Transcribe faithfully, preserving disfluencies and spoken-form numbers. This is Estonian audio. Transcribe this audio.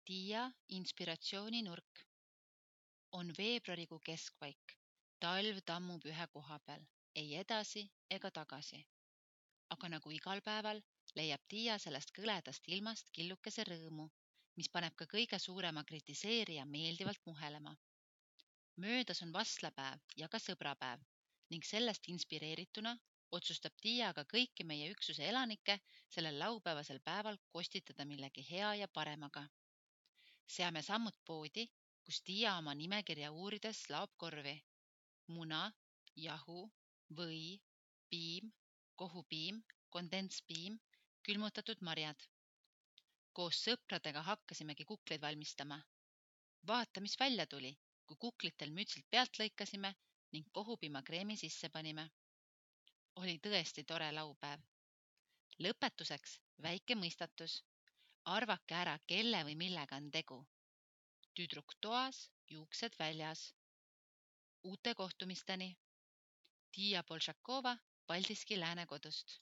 Tiia inspiratsiooninurk on veebruarikuu keskpaik. Talv tammub ühe koha peal, ei edasi ega tagasi. Aga nagu igal päeval leiab Tiia sellest kõledast ilmast killukese rõõmu, mis paneb ka kõige suurema kritiseerija meeldivalt muhelema. Möödas on vastlapäev ja ka sõbrapäev ning sellest inspireerituna otsustab Tiia ka kõiki meie üksuse elanikke sellel laupäevasel päeval kostitada millegi hea ja paremaga. Seame sammud poodi, kus Tiia oma nimekirja uurides laob korvi. Muna, jahu, või, piim, kohupiim, kondentspiim, külmutatud marjad. Koos sõpradega hakkasimegi kukleid valmistama. Vaata, mis välja tuli, kui kuklitel mütsilt pealt lõikasime ning kohupiimakreemi sisse panime. Oli tõesti tore laupäev. Lõpetuseks väike mõistatus. Arvake ära, kelle või millega on tegu. Tüdruk toas, juuksed väljas. Uute kohtumisteni. Tiia Bolšakova Paldiski Läänekodust.